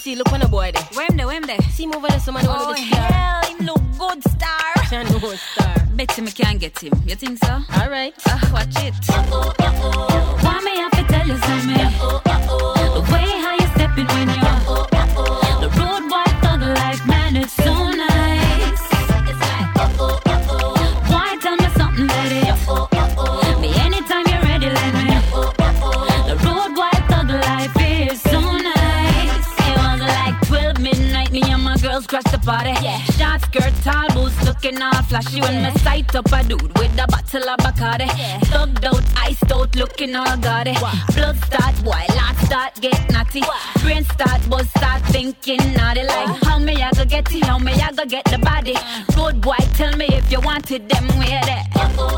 see, look on the boy there. Where him there? See him over there, somebody want to the star. Hell, him look good, star. No star. Bet him I can't get him. You think so? Alright. Watch it. Why me have to tell you something? The way how you stepping when you're the road boy thug life, man, it's so nice. It's like why tell me something, let it be anytime you're ready, let me. The road boy thug life is so nice. It was like 12 midnight, me and my girls crashed the party. Yeah. Short skirt, tall boots, looking all flashy. When me sight up a dude with a bottle of Bacardi. Thugged out, iced out, looking all gaudy. Blood start, boy, lot start get naughty. Brain start, buzz start thinking naughty. Like how me I go get it, how me I go get the body. Road boy, tell me if you wanted them where that.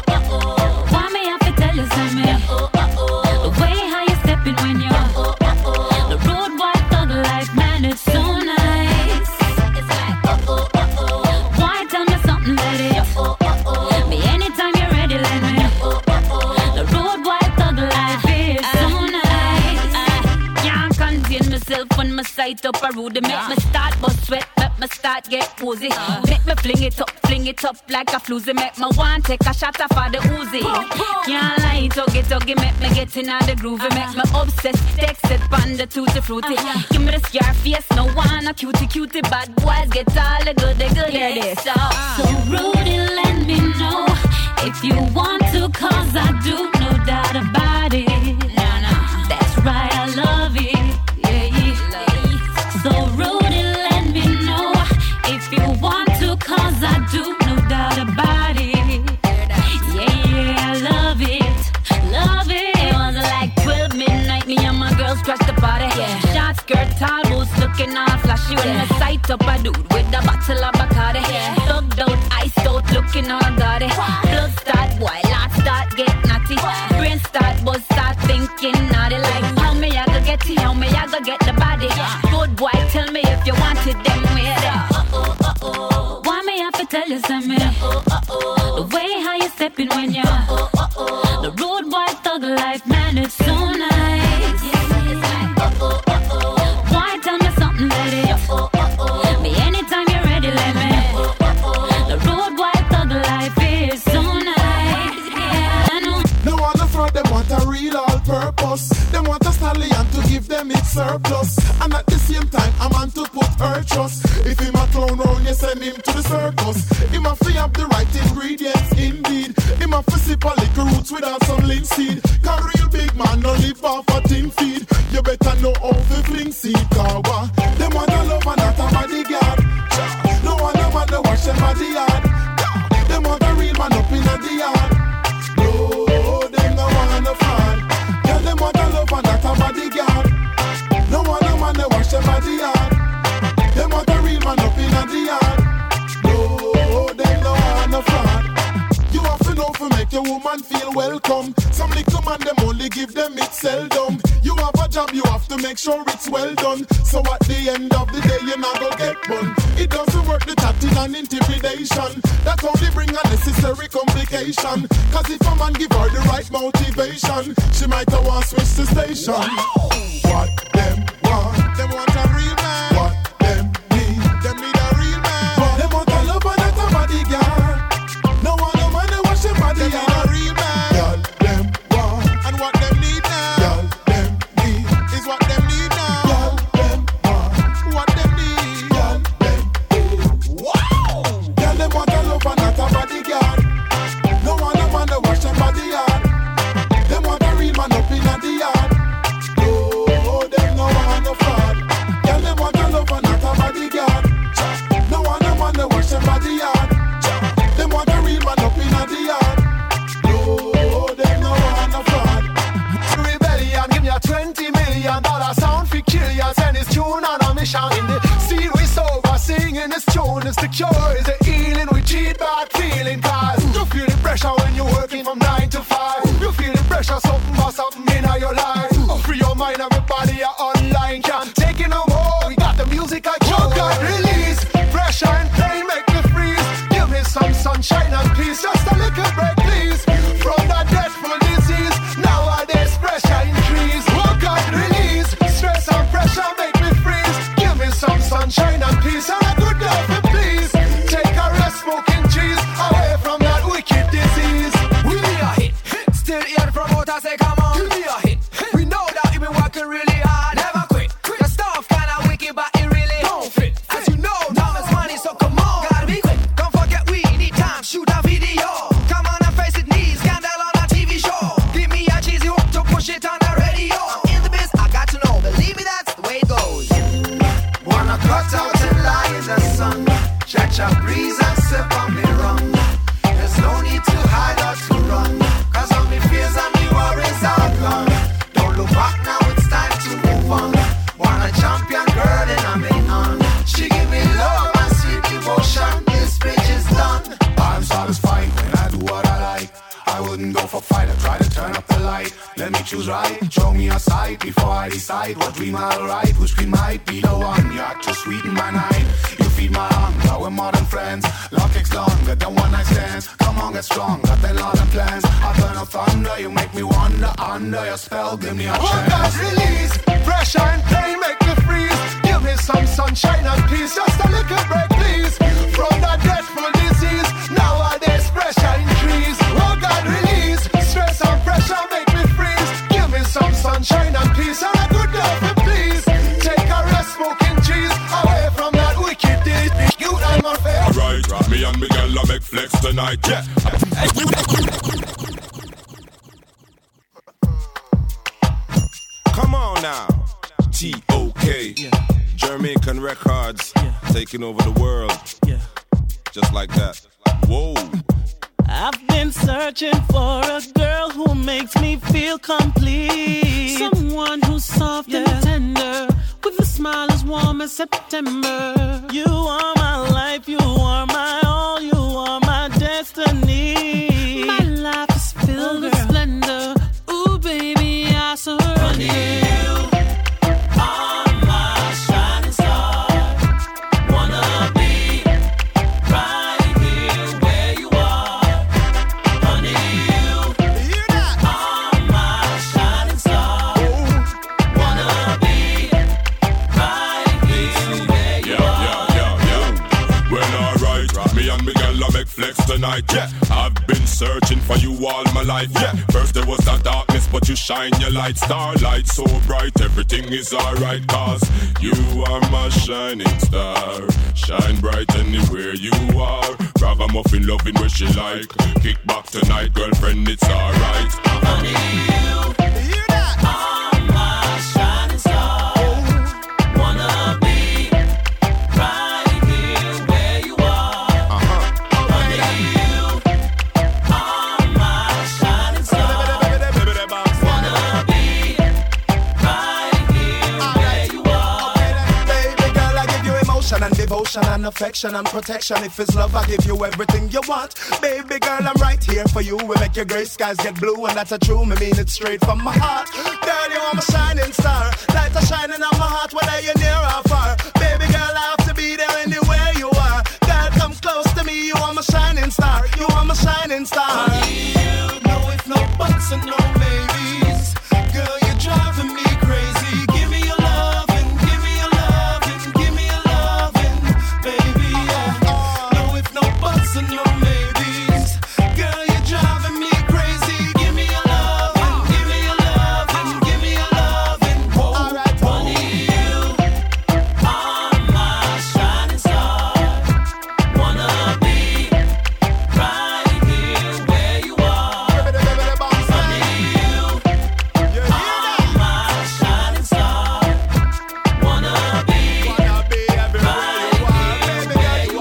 Why me have to tell you something? The way how you stepping when you're the road boy thug life, man, it's so nice. It's like why tell me something, let it be anytime you're ready, let me. The road boy thug life is so nice. Can't contain myself when my sight up a road. Make me start bust sweat, make me start get woozy. Make me fling it up like a floozy. Make me want take a shot off of the Uzi. Can't lie, tuggy, make me get in the groove. Make me obsessed, text it, pan the tutti fruity. Give me the scar face, no one a cutie. Bad boys get all the good, hear this. So Rudy, let me know if you want to, cause I do, no doubt about it. That's right, I love it. Yeah. So Rudy, let me know if you want to, cause I do, no doubt about it. Yeah, I love it. It was like 12 midnight, me and my girls crashed the party. Short skirt, tall boots, looking all flashy. When I sight up a dude with a bottle of Bacardi. Thugged out, iced out, looking all gaudy. Blood start, boy, lot start get naughty. Brain start, buzz start thinking naughty. Like how me I go get it, how me I go get the body. Good boy, tell me if you wanted them with it. Why me have to tell you something? The way how you stepping when you're the road boy thug life, man, it's so nice. Why tell me something, let it be anytime you're ready, let me. The road boy thug life is so nice. No one fraud, them want a real all purpose. Them want a stallion to give them its surplus. And at the same time, a man to put her trust. If him a clown round, you send him to the circus. Him a fi have the right ingredients, indeed. Him a fi sip a little roots without some linseed. Cause real big man no live off a tin feed. You better know how to fling seed, kawa. Them want a love and not a bodyguard. No one a man to wash them at the yard. Them want a real man up in the yard. No, them no want a fraud. Yeah, them want a love and not a bodyguard. No one a man to wash them at the yard. Them want a real man up in the yard. No, them no want a fraud. You have to know to make your woman feel welcome. Some little man them only give them it seldom. You have a job, you have to make sure it's well done. So at the end of the day, you're not gonna get bun. It doesn't work the chatting and intimidation. That only bring unnecessary complication. Cause if a man give her the right motivation, she might have want switch the station. What them want? Them want a real man. What them need? Them need a real man. Them want a lover, not a bodyguard. No one no man to wash them body. Them need a real man. Girl, them want. And what them need now? Girl, them need. Is what them need now. Girl, them want. What them need? Girl, them need. Wow! Girl, them want a lover, not a bodyguard. No one no man to wash them body hard. Them want a real man up in the yard. No, them no want no fraud. Girl, them want a lover, not a bodyguard. No one no man to wash them body hard. Them want a real man up in the yard. No, them no want no fraud. Rebellion, give me a $20 million sound for kill ya. Send his tune on a mission. In the series over, singing this tune. It's the cure, it's the healing. We cheat bad feeling. Cause you feel the pressure when you're working from 9 to 5. You feel the pressure, something must happen in your life. Free your mind, everybody are online. Can't take it no more. We got the music I choke and release. Pressure and pain make me freeze. Give me some sunshine and peace. Just a little break, please. From that dreadful disease. Nowadays pressure increase. Work and release. Stress and pressure make me freeze. Give me really hard. Never quit. The stuff kinda wicked, but it really don't fit. As you know, time is money, so come on. Gotta be quick. Don't forget we need time. Shoot a video. Come on and face it, need scandal on a TV show. Give me a cheesy hook to push it on the radio. In the biz, I got to know. Believe me, that's the way it goes. Wanna cut out and lie in the sun. Catch a breeze and sip on me rum. There's no need to hide or to run. Cause all me fears and me worries are gone. Don't look back now, it's time to move on. Want a champion girl in a main on. She give me love and sweet devotion. This bitch is done. I'm satisfied when I do what I like. I wouldn't go for fight, I try to turn up the light. Let me choose right, show me a side before I decide what dream I'll write. Which dream might be the one, you're too sweet in my night. You feed my hunger, we're more than friends. Love takes longer than one night stands. Come on, get strong, got that lot of plans. I burn up thunder, you make me wonder. Under your spell, give me a chance. Got release, pressure and pain make me freeze. Give me some sunshine and peace, just a little break please. From that dreadful disease, nowadays pressure increase. Oh God, release, stress and pressure make me freeze. Give me some sunshine and peace and a good love please. Take a rest smoking cheese, away from that wicked day. You and my face. Alright, me and Miguel I make flex tonight, yeah. Come on now, T.O.K. Jamaican Records, taking over the world, just like that. Whoa. I've been searching for a girl who makes me feel complete. Someone who's soft and tender, with a smile as warm as September. You are my life, you are my all, you are my destiny. My life is filled with splendor. Ooh, baby, I surrender. You are my shining star. Wanna be right here where you are. Honey, you are my shining star. Wanna be right here where you are. Well, alright, me and Miguel I make flex tonight, yeah. I've been searching for you all my life, yeah. First there was that darkness, but you shine your light. Starlight so bright, everything is alright. Cause you are my shining star. Shine bright anywhere you are. Ragamuffin loving where she like. Kick back tonight, girlfriend, it's alright. Honey, you are my shining star. Wanna be right here where you are. Honey, you are my shining star. Wanna be right here where you are. Baby girl, I give you emotion and devotion and affection and protection. If it's love, I give you everything you want. Baby girl, I'm right here for you. We make your gray skies get blue, and that's a true. I mean it straight from my heart. Girl, you are my shining star. Lights are shining on my heart, whether you're near or far. Baby girl, I have to be there anywhere you are. Girl, come close to me. You are my shining star. You are my shining star. No if, no buts, and no maybes. Girl, you're driving me crazy. Give me your loving, give me your loving, give me your loving, baby. No if, no buts, and no maybes. Girl, you're driving me crazy. Give me your loving, give me your loving, give me your loving. Alright, Honey, you are my shining star. Wanna be right here where you are. Honey, you are my shining star. Wanna be right here where you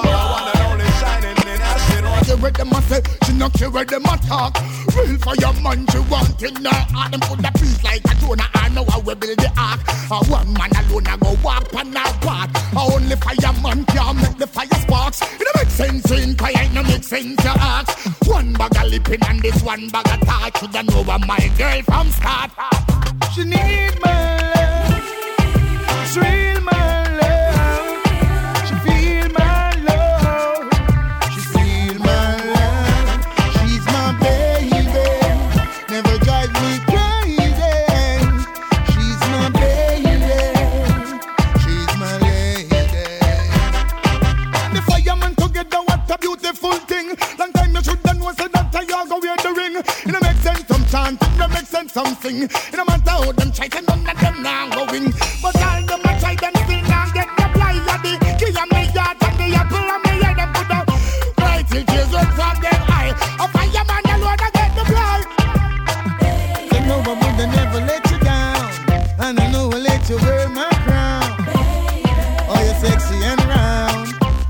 are. She read them a say, she not care where them a talk. Real fireman, she want in her heart. Them put the piece like a Jonah. I know how we build the ark. One man alone a go walk on our path. Only fireman can make the fire sparks. It don't make sense in fire, it don't make sense to ask. One bag of lipping and this one bag of talk. Shoulda know my girl from start. she need my love. She real my love. She feel my love. She feel my love. She's my baby. Never drive me crazy. She's my baby. She's my lady. The fireman together, what a beautiful thing. Long time you should have known, say that I go wear the ring. It don't make sense some chant, it don't make sense something. It don't matter how them try to none of them now. let you wear my crown. Baby. Oh, you're sexy and round.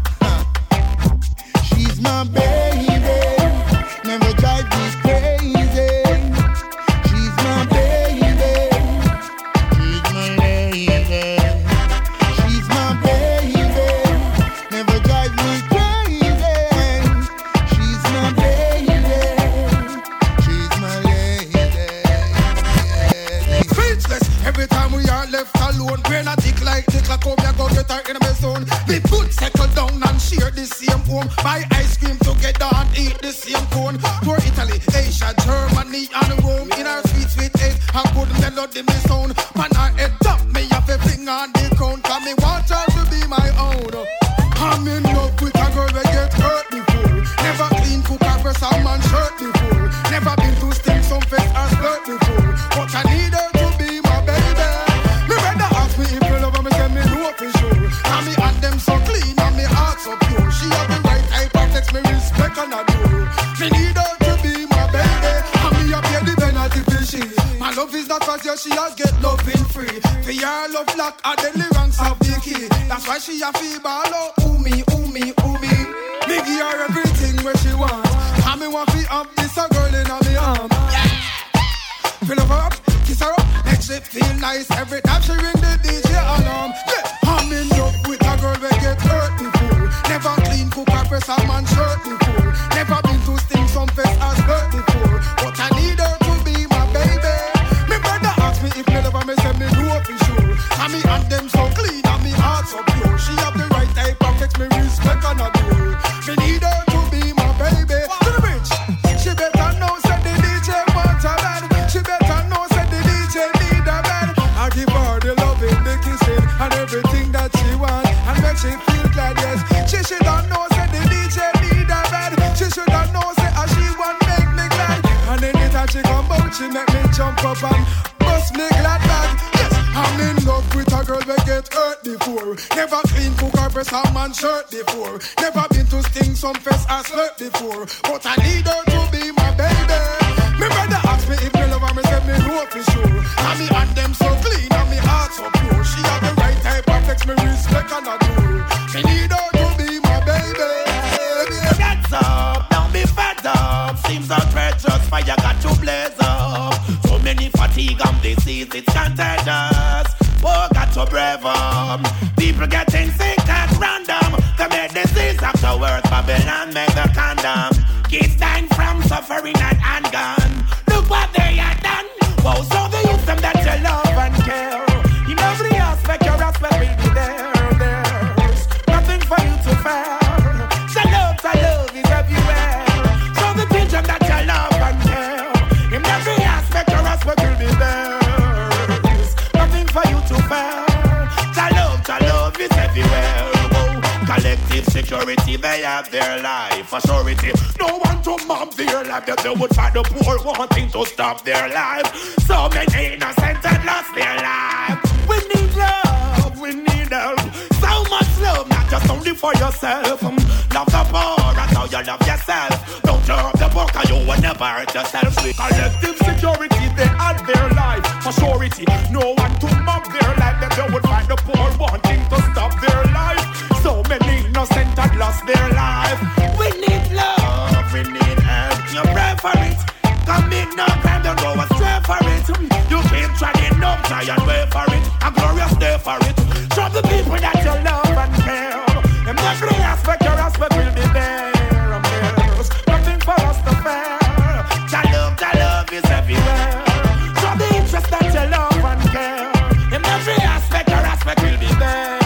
She's my baby, never drive me crazy. She's my baby, she's my lady. She's my baby, never drive me crazy. She's my baby, she's my lady. Speechless, every time we are left alone. We're not tick like tick like home, you go get her in my zone. We put settle down and share the same home. Buy ice cream together and eat the same cone. Tour Italy, Asia, Germany and Rome. In our sweet, sweet age, a good melody me sound. Man, I head up, me have a fling on the crown. Cause me want her to be my own. I'm in love with a girl that get hurt before. Never clean cook a press a man shirt before. Never been to stink some face or skirt before. But I need her to be my baby. Me better ask me if you love her, me say me know for sure. And me and them so clean and me heart so pure. She have the right type of text, me respect and adore. Me need her to be my baby. And me a pay the penalty for she. My love is not fast, yeah, she a get loving free. For your love lock are the ranks of the key. That's why she a fever all ooh me, ooh me, ooh me. Me give her everything where she want. And me want to have this a girl in me arm. Fill her up, kiss her up, make she feel nice. Every time she ring the DJ alarm. Yeah, I'm in love with a girl that get hurt before. Never clean cook or press a man shirt before. Never been to sting some face as hurt before. But I need her to be my baby. Me brother ask me if me love her, me say me know for sure. And me and them so clean and me heart so pure. She have the right type of text, me respect and adore. Me need her to be my baby. To the bridge, she better know say the DJ want a man. She better know say the DJ need a man. I give her the loving, the kissing, and everything that she want, and make she feel glad, yes. She should have know say the DJ need a man. She should have know say how she want make me glad. And anytime she come out, she make me jump up and bust me glad bag. Yes, I'm in love with a girl that get hurt before. Never clean cook or press a man shirt before. Never been to sting some face or slirt before. But I need her to be my baby. Me brother ask me if me love her, me say me know for sure. And me and them so clean and me heart so pure. She have the right type of text, me respect and adore. Me need her to be my baby. Get up, don't be fed up. Seems outrageous, fire got to blaze up. So many fatigue and disease, it's contagious. Oh, got to brave up. People getting sick at random. Commit disease afterwards, Babylon make the condom. Kids dying from suffering and handgun. Look what they had done. Oh, so they use them that you love and care. In every aspect, your aspect will be there. There's nothing for you to fear. So love is everywhere. So the teach them that you love and care. In every aspect, your aspect will be there. There's nothing for you to fear. So love is everywhere. Collective security, they have their life. For surety, no one to mob their life. That they would fight the poor wanting to stop their life. So many innocent and lost their life. We need love, we need help. So much love, not just only for yourself. Love the poor, that's how you love yourself. Don't love the poor, cause you will never hurt yourself. Collective security, they have their life. For surety, no one to mob their life. That they would fight the poor wanting to stop their life. So many innocent had lost their life. We need love, we need help. You pray for it. Commit no crime, don't go astray for it. You keep trying, no try and wait for it. A glorious day for it. Show the people that you love and care. In every aspect, your aspect will be there. And there's nothing for us to fear. Your love is everywhere. Show the interest that you love and care. In every aspect, your aspect will be there.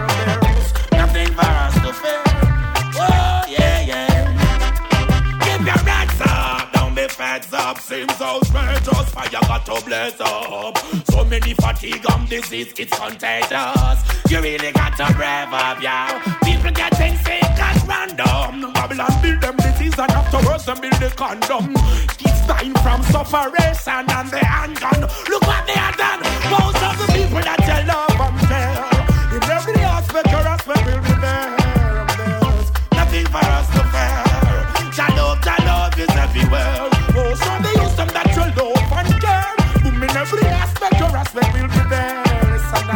For us to fear. Oh, yeah, yeah. Keep your hands up, don't be fed up. Seems outrageous, fire got to blaze up. So many fatigue and disease, it's contagious. You really got to brave up, yeah. People getting sick at random. Babylon build them disease and afterwards them build the condom. Kids dying from sufferation and the handgun. Look what they have done. Most of the people that you love and care. In every aspect, your aspect will be there. There's nothing for us to fear. Your love is everywhere. Oh, so they use them that you love and care. Boom, in every aspect, your aspect will be there. Listen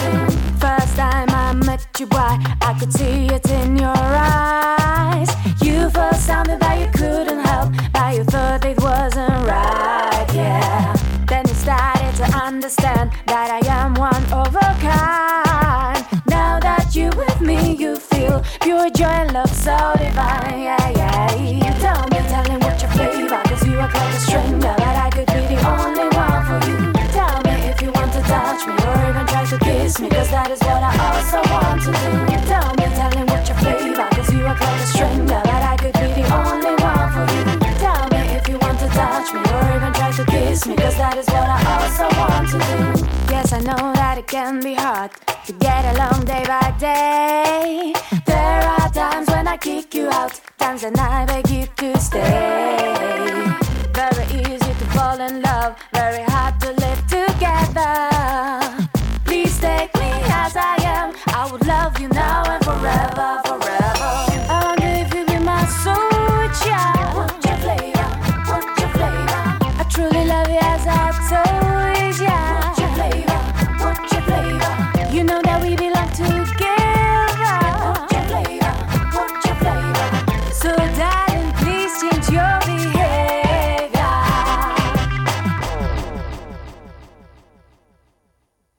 do. First time I met you, boy, I could see it in your eyes. You first sounded that you couldn't help, but you thought it wasn't right, yeah. Then you started to understand that I am one of a kind. Now that you with me, you feel pure joy and love so divine, yeah, yeah. Tell me what your flavor, cause you act like a stranger, but I could be the only one for you. Tell me if you want to touch me or even try to kiss me, cause that is what I also want to do. Tell me what your flavor, cause you act like a stranger, but I could be the only one for you. Tell me if you want to touch me or even try to kiss me, cause that is what I also want to do. Yes, I know that it can be hard to get along day by day. There are times when I kick you out, times when I beg you to stay. Very easy to fall in love, very hard to live together. Please take me as I am, I would love you now and forever, forever. I wonder if you be my soul child. What's your flavor? What's your flavor? I truly love you as I told ya. What's your flavor? What's your flavor? You know that we belong together. What's your flavor? What's your flavor? So darling, please change your